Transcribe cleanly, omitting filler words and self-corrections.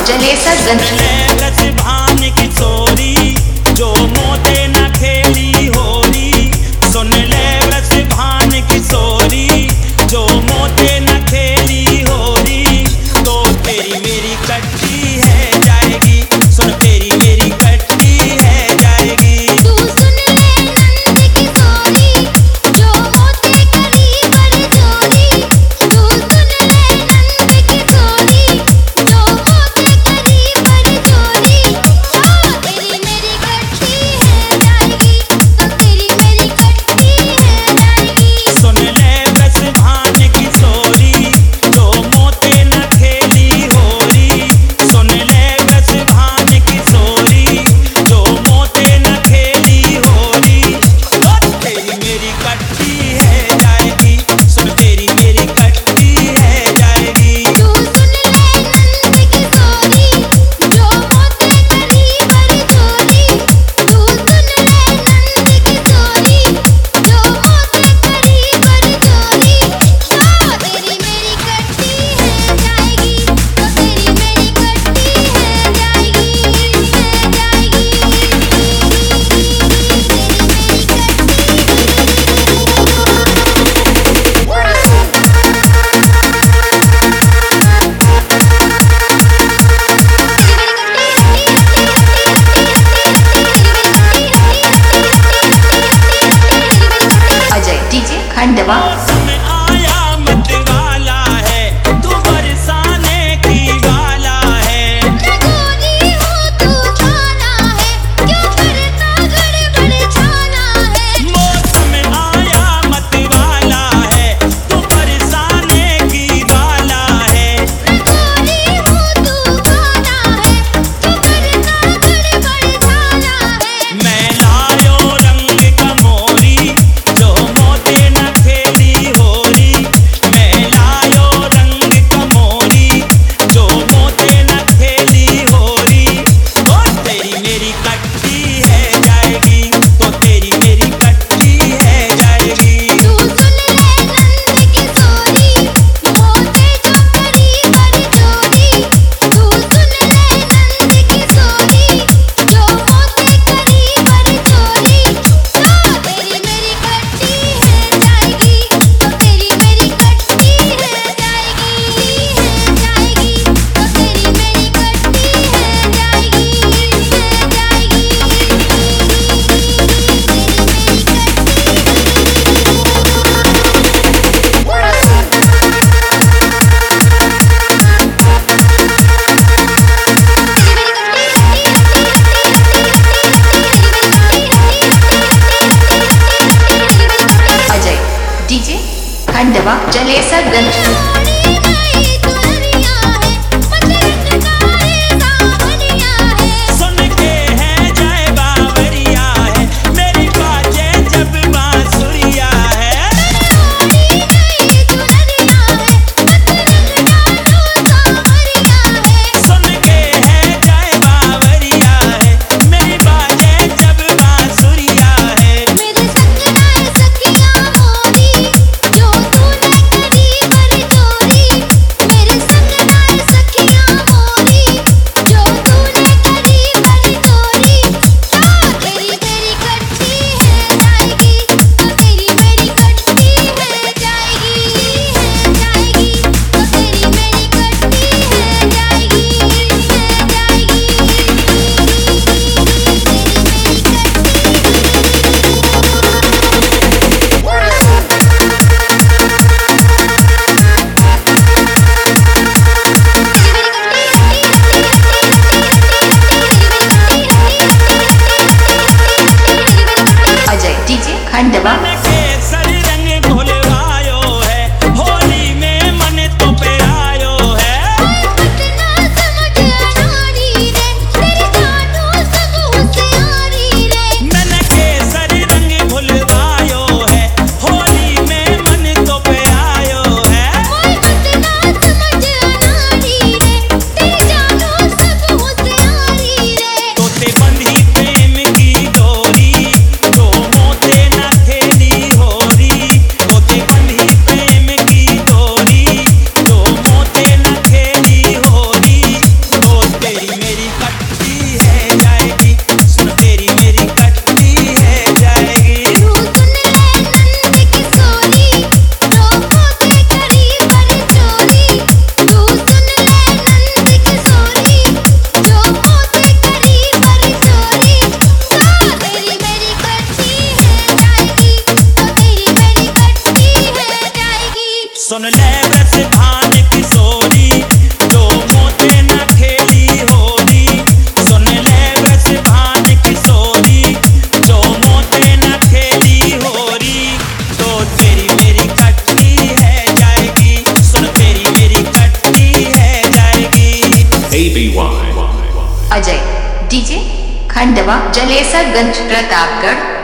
जलेसरगंज। भान की चोरी जो मोते न खेली होरी, सुन ले रस भान की चोरी जो मोते न खेली होरी, तो तेरी मेरी कट्टी है जाएगी, सुन तेरी मेरी कट्टी है जाएगी। तू सुन ले नंद की चोरी जो मोते करी बड़ी चोरी, तू सुन ले नंद की चोरी जो मोते करी बड़ी चोरी, तो तेरी मेरी कट्टी है जाएगी, तो तेरी मेरी कट्टी है जाएगी। सुन ले रस भान की चोरी जो मोते न खेली होरी, सुन ले रस भान की चोरी जो मोते न खेली होरी, ओ तेरी मेरी कट्टी है जाएगी, सुन तेरी मेरी कट्टी है जाएगी। तू सुन ले नंद की चोरी जो मोते करी बड़ी चोरी, तू सुन ले नंद की चोरी जो मोते करी बड़ी चोरी, तो तेरी मेरी कट्टी है जाएगी, तो तेरी मेरी कट्टी है जाएगी, है अजय डीजे खंडवा। मौसम आया मत वाला है, तू बरसाने की वाला है। गोरी हो तू जाना है, क्यों करता गड़बड़ छाना है। मौसम आया मत वाला है, तू बरसाने की वाला है। गोरी हो तू जाना है, क्यों करता गड़बड़ छाना है। मैं लायो रंग का मोरी जो मोते न खेली होरी, मैं लायो रंग का मोरी जो मोते न खेली होरी, ओ तेरी मेरी कट्टी है जाएगी, तो तेरी मेरी कट्टी है जाएगी। तू सुन ले नंद की चोरी मोते जो करी बड़ी चोरी, तू सुन ले नंद की चोरी जो मोते करी बड़ी चोरी, तो तेरी मेरी कट्टी है जाएगी, तो तेरी मेरी कट्टी है जाएगी, है जाएगी, तो तेरी मेरी कट्टी है जाएगी, अजय डीजे खंडवा जलेसरगंज। सुन के है जय बावरिया है, मेरी बाजे जब बांसुरिया है। सुन के है जय बावरिया है, मेरी बाजे जब बांसुरिया है। मेरे संग नाय सखियां मोरी जो तूने करी बड़ी ABY. अजय डीजे खंडवा जलेसरगंज प्रतापगढ़